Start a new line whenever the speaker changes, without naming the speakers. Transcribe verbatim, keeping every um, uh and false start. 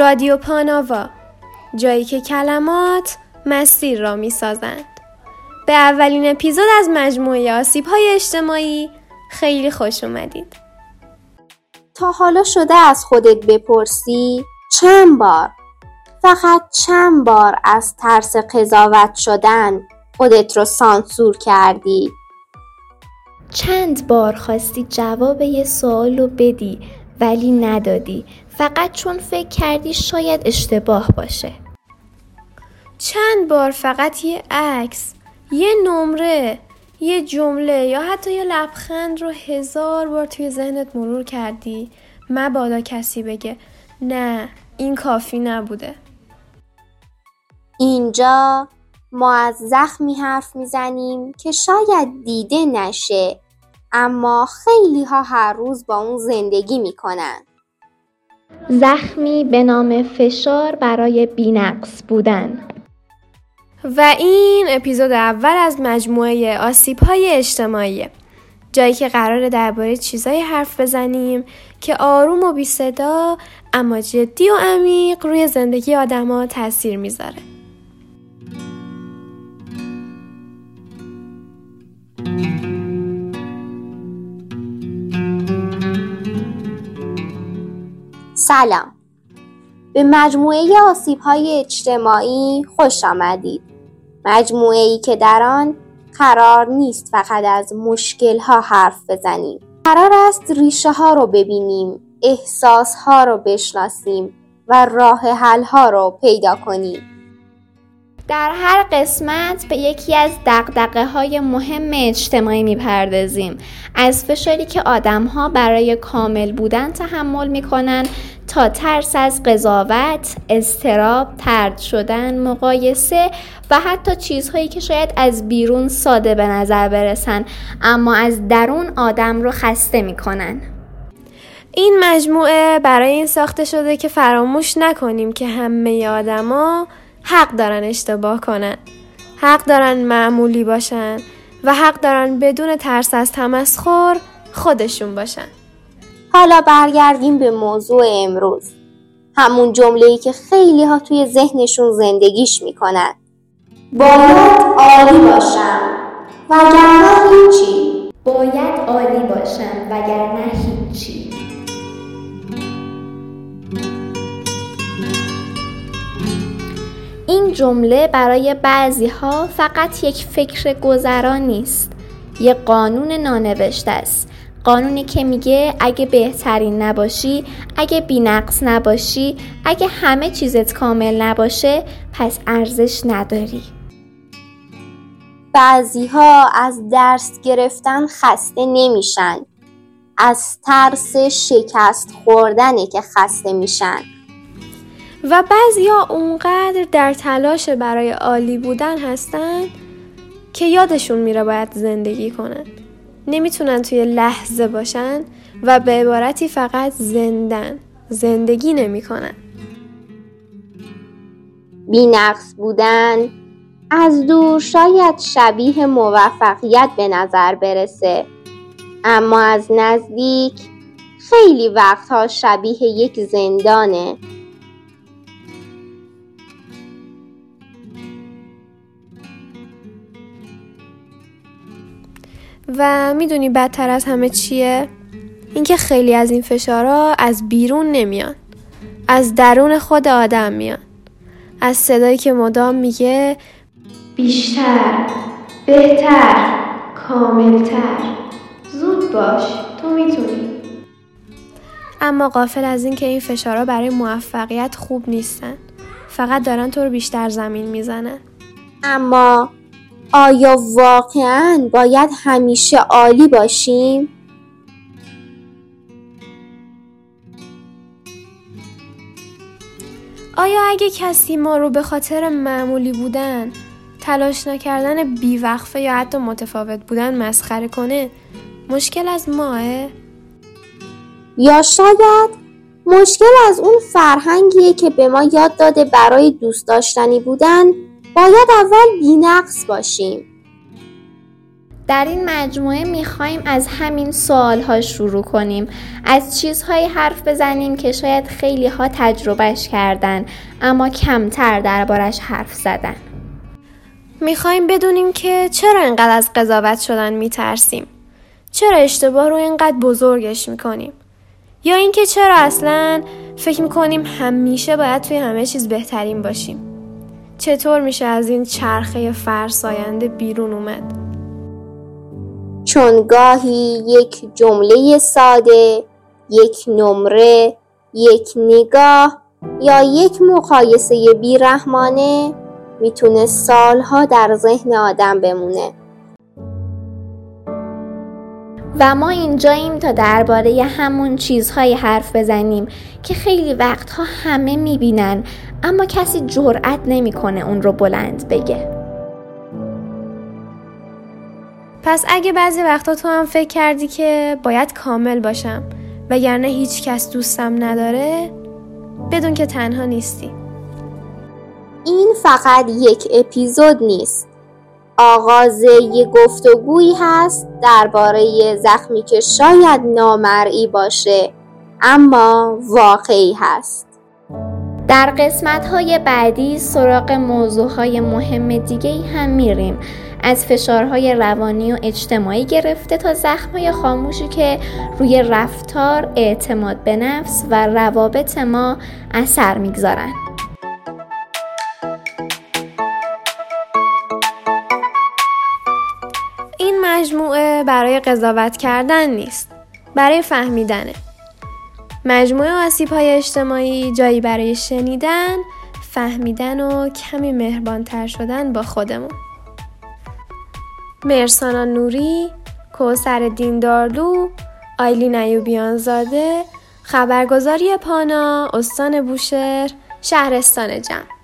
رادیو پاناوا، جایی که کلمات مسیر را می سازند. به اولین اپیزود از مجموعه آسیب‌های اجتماعی خیلی خوش اومدید.
تا حالا شده از خودت بپرسی چند بار، فقط چند بار از ترس قضاوت شدن خودت رو سانسور کردی؟
چند بار خواستی جواب یه سوال رو بدی ولی ندادی، فقط چون فکر کردی شاید اشتباه باشه؟
چند بار فقط یه عکس، یه نمره، یه جمله یا حتی یه لبخند رو هزار بار توی ذهنت مرور کردی مبادا کسی بگه نه این کافی نبوده؟
اینجا ما از زخمی حرف میزنیم که شاید دیده نشه، اما خیلی ها هر روز با اون زندگی میکنن.
زخمی به نام فشار برای بی‌نقص بودن.
و این اپیزود اول از مجموعه آسیب‌های اجتماعیه، جایی که قراره درباره چیزایی حرف بزنیم که آروم و بی صدا اما جدی و عمیق روی زندگی آدم‌ها تأثیر میذاره.
سلام، به مجموعه آسیب‌های اجتماعی خوش آمدید. مجموعه‌ای که در آن قرار نیست فقط از مشکل‌ها حرف بزنیم. قرار است ریشه‌ها رو ببینیم، احساس‌ها رو بشناسیم و راه حل‌ها رو پیدا کنیم.
در هر قسمت به یکی از دغدغه‌های مهم اجتماعی می‌پردازیم، از فشاری که آدم‌ها برای کامل بودن تحمل می‌کنن تا ترس از قضاوت، اضطراب، طرد شدن، مقایسه و حتی چیزهایی که شاید از بیرون ساده به نظر برسن اما از درون آدم رو خسته می‌کنن.
این مجموعه برای این ساخته شده که فراموش نکنیم که همه آدما حق دارن اشتباه کنن، حق دارن معمولی باشن و حق دارن بدون ترس از تمسخر خودشون باشن.
حالا برگردیم به موضوع امروز، همون جمله‌ای که خیلی ها توی ذهنشون زندگیش میکنن: باید عالی باشم وگرنه هیچی.
باید عالی باشم وگرنه هیچی. این جمله برای بعضی ها فقط یک فکر گذرا نیست، یک قانون نانوشته است. قانونی که میگه اگه بهترین نباشی، اگه بی‌نقص نباشی، اگه همه چیزت کامل نباشه، پس ارزش نداری.
بعضی ها از درس گرفتن خسته نمیشن، از ترس شکست خوردنه که خسته میشن.
و بعضیا اونقدر در تلاش برای عالی بودن هستن که یادشون میره باید زندگی کنن، نمیتونن توی لحظه باشن و به عبارتی فقط زندن، زندگی نمی کنن.
بی‌نقص بودن از دور شاید شبیه موفقیت به نظر برسه، اما از نزدیک خیلی وقتها شبیه یک زندانه.
و میدونی بدتر از همه چیه؟ اینکه خیلی از این فشارها از بیرون نمیان، از درون خود آدم میان، از صدایی که مدام میگه بیشتر، بهتر، کاملتر، زود باش، تو میتونی. اما غافل از این که این فشارها برای موفقیت خوب نیستن، فقط دارن تو رو بیشتر زمین میزنن.
اما آیا واقعاً باید همیشه عالی باشیم؟
آیا اگه کسی ما رو به خاطر معمولی بودن، تلاش نکردن بیوقفه یا حتی متفاوت بودن مسخره کنه، مشکل از ماه؟
یا شاید مشکل از اون فرهنگیه که به ما یاد داده برای دوست داشتنی بودن باید اول بی‌نقص باشیم.
در این مجموعه میخوایم از همین سوالها شروع کنیم، از چیزهایی حرف بزنیم که شاید خیلی ها تجربهش کردن اما کمتر دربارش حرف زدن.
میخوایم بدونیم که چرا اینقدر از قضاوت شدن میترسیم، چرا اشتباه رو اینقدر بزرگش میکنیم، یا اینکه چرا اصلا فکر میکنیم همیشه باید توی همه چیز بهترین باشیم. چطور میشه از این چرخه فرساینده بیرون اومد؟
چون گاهی یک جمله ساده، یک نمره، یک نگاه یا یک مقایسه بیرحمانه میتونه سالها در ذهن آدم بمونه.
و ما اینجاییم تا درباره همون چیزهایی حرف بزنیم که خیلی وقتها همه میبینن اما کسی جرئت نمیکنه اون رو بلند بگه.
پس اگه بعضی وقتا تو هم فکر کردی که باید کامل باشم وگرنه هیچ کس دوستم نداره، بدون که تنها نیستی.
این فقط یک اپیزود نیست، آغاز یک گفتگویی هست درباره زخمی که شاید نامرئی باشه اما واقعی هست.
در قسمت‌های بعدی سراغ موضوعهای مهم دیگه‌ای هم میریم، از فشارهای روانی و اجتماعی گرفته تا زخم‌های خاموشی که روی رفتار، اعتماد به نفس و روابط ما اثر میگذارن.
این مجموعه برای قضاوت کردن نیست، برای فهمیدنه. مجموعه آسیب‌های اجتماعی جایی برای شنیدن، فهمیدن و کمی مهربان‌تر شدن با خودمون. مرسانا نوری، کوثر دیندارلو، آیلین ایوبیان‌زاده، خبرگزاری پانا، استان بوشهر، شهرستان جمع.